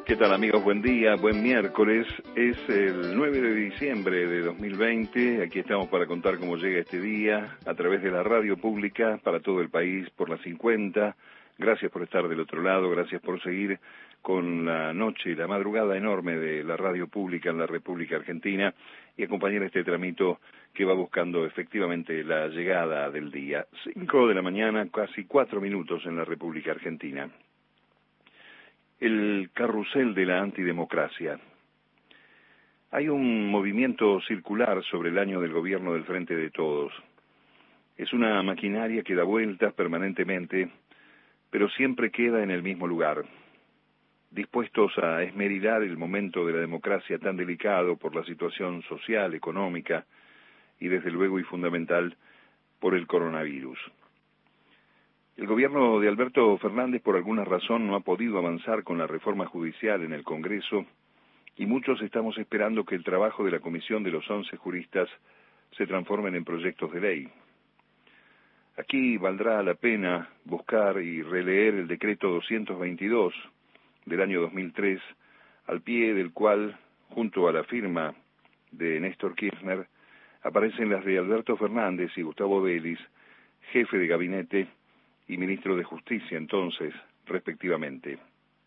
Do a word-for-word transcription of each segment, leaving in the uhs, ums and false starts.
¿Qué tal, amigos? Buen día, buen miércoles. Es el nueve de diciembre de dos mil veinte. Aquí estamos para contar cómo llega este día a través de la radio pública para todo el país por las cincuenta. Gracias por estar del otro lado, gracias por seguir con la noche y la madrugada enorme de la radio pública en la República Argentina y acompañar este tramito que va buscando efectivamente la llegada del día. Cinco de la mañana, casi cuatro minutos en la República Argentina. El carrusel de la antidemocracia. Hay un movimiento circular sobre el año del gobierno del Frente de Todos. Es una maquinaria que da vueltas permanentemente, pero siempre queda en el mismo lugar, dispuestos a esmerillar el momento de la democracia tan delicado por la situación social, económica y desde luego y fundamental por el coronavirus. El gobierno de Alberto Fernández por alguna razón no ha podido avanzar con la reforma judicial en el Congreso y muchos estamos esperando que el trabajo de la comisión de los once juristas se transformen en proyectos de ley. Aquí valdrá la pena buscar y releer el decreto doscientos veintidós del año dos mil tres, al pie del cual, junto a la firma de Néstor Kirchner, aparecen las de Alberto Fernández y Gustavo Vélez, jefe de gabinete y ministro de Justicia entonces, respectivamente.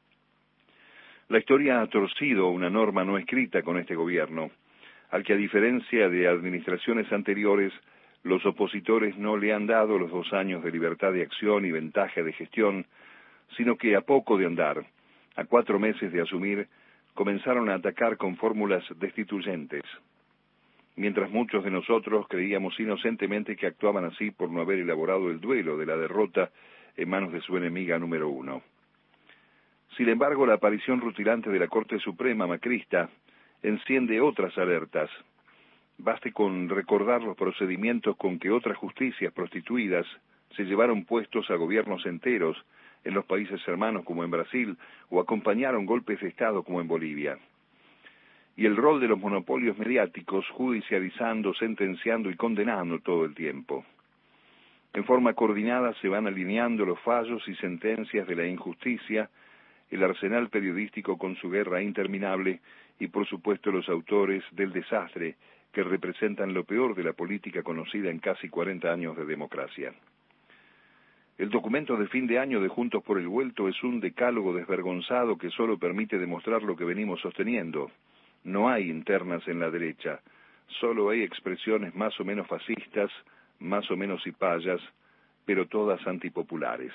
La historia ha torcido una norma no escrita con este gobierno, al que a diferencia de administraciones anteriores, los opositores no le han dado los dos años de libertad de acción y ventaja de gestión, sino que a poco de andar, a cuatro meses de asumir, comenzaron a atacar con fórmulas destituyentes. Mientras muchos de nosotros creíamos inocentemente que actuaban así por no haber elaborado el duelo de la derrota en manos de su enemiga número uno. Sin embargo, la aparición rutilante de la Corte Suprema macrista enciende otras alertas. Baste con recordar los procedimientos con que otras justicias prostituidas se llevaron puestos a gobiernos enteros en los países hermanos como en Brasil o acompañaron golpes de Estado como en Bolivia. Y el rol de los monopolios mediáticos judicializando, sentenciando y condenando todo el tiempo. En forma coordinada se van alineando los fallos y sentencias de la injusticia, el arsenal periodístico con su guerra interminable y por supuesto los autores del desastre que representan lo peor de la política conocida en casi cuarenta años de democracia. El documento de fin de año de Juntos por el Vuelto es un decálogo desvergonzado que solo permite demostrar lo que venimos sosteniendo. No hay internas en la derecha, solo hay expresiones más o menos fascistas, más o menos cipayas, pero todas antipopulares.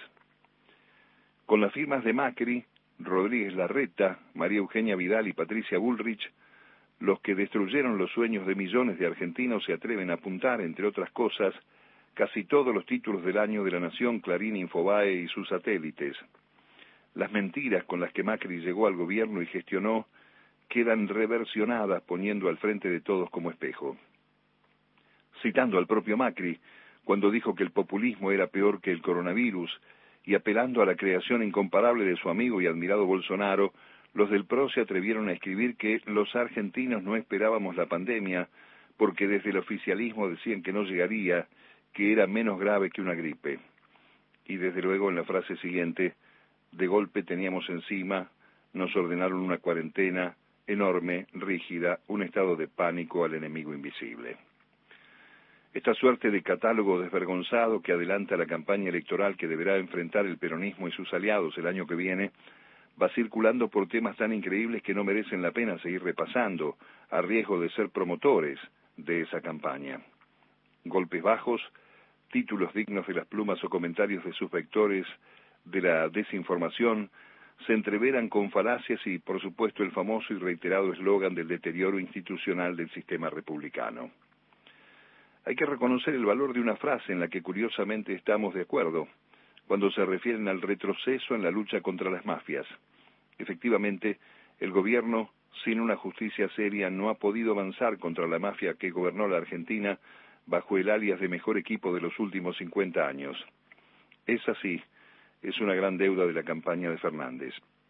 Con las firmas de Macri, Rodríguez Larreta, María Eugenia Vidal y Patricia Bullrich, los que destruyeron los sueños de millones de argentinos se atreven a apuntar, entre otras cosas, casi todos los títulos del año de La Nación, Clarín, Infobae y sus satélites. Las mentiras con las que Macri llegó al gobierno y gestionó quedan reversionadas poniendo al frente de todos como espejo. Citando al propio Macri, cuando dijo que el populismo era peor que el coronavirus, y apelando a la creación incomparable de su amigo y admirado Bolsonaro, los del P R O se atrevieron a escribir que los argentinos no esperábamos la pandemia, porque desde el oficialismo decían que no llegaría, que era menos grave que una gripe. Y desde luego en la frase siguiente, de golpe teníamos encima, nos ordenaron una cuarentena enorme, rígida, un estado de pánico al enemigo invisible. Esta suerte de catálogo desvergonzado que adelanta la campaña electoral que deberá enfrentar el peronismo y sus aliados el año que viene, va circulando por temas tan increíbles que no merecen la pena seguir repasando, a riesgo de ser promotores de esa campaña. Golpes bajos, títulos dignos de las plumas o comentarios de sus vectores de la desinformación, se entreveran con falacias y, por supuesto, el famoso y reiterado eslogan del deterioro institucional del sistema republicano. Hay que reconocer el valor de una frase en la que curiosamente estamos de acuerdo, cuando se refieren al retroceso en la lucha contra las mafias. Efectivamente, el gobierno, sin una justicia seria, no ha podido avanzar contra la mafia que gobernó la Argentina bajo el alias de mejor equipo de los últimos cincuenta años. Es así. Es una gran deuda de la campaña de Fernández.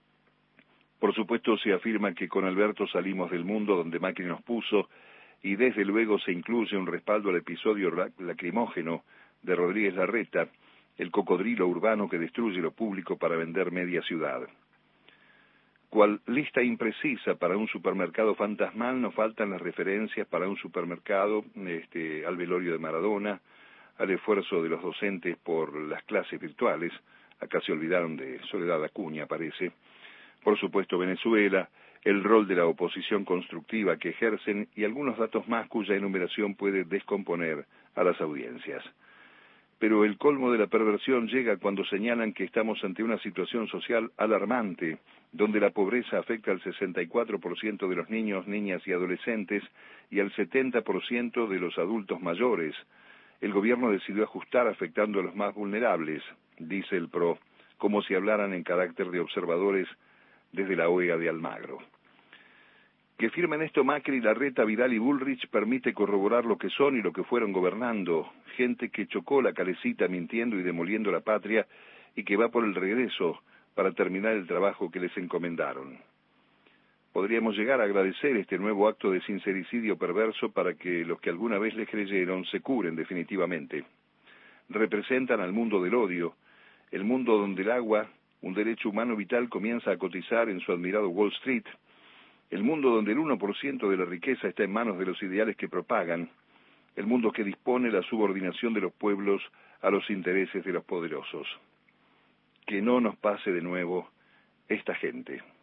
Por supuesto, se afirma que con Alberto salimos del mundo donde Macri nos puso, y desde luego se incluye un respaldo al episodio lacrimógeno de Rodríguez Larreta, el cocodrilo urbano que destruye lo público para vender media ciudad. Cual lista imprecisa para un supermercado fantasmal, nos faltan las referencias para un supermercado, este, al velorio de Maradona, al esfuerzo de los docentes por las clases virtuales. Acá se olvidaron de Soledad Acuña, parece. Por supuesto, Venezuela, el rol de la oposición constructiva que ejercen y algunos datos más cuya enumeración puede descomponer a las audiencias. Pero el colmo de la perversión llega cuando señalan que estamos ante una situación social alarmante, donde la pobreza afecta al sesenta y cuatro por ciento de los niños, niñas y adolescentes y al setenta por ciento de los adultos mayores. El gobierno decidió ajustar afectando a los más vulnerables, dice el P R O, como si hablaran en carácter de observadores desde la O E A de Almagro. Que firmen esto Macri, Larreta, Vidal y Bullrich permite corroborar lo que son y lo que fueron gobernando, gente que chocó la calecita mintiendo y demoliendo la patria y que va por el regreso para terminar el trabajo que les encomendaron. Podríamos llegar a agradecer este nuevo acto de sincericidio perverso para que los que alguna vez les creyeron se curen definitivamente. Representan al mundo del odio, el mundo donde el agua, un derecho humano vital, comienza a cotizar en su admirado Wall Street, el mundo donde el uno por ciento de la riqueza está en manos de los ideales que propagan, el mundo que dispone la subordinación de los pueblos a los intereses de los poderosos. Que no nos pase de nuevo esta gente.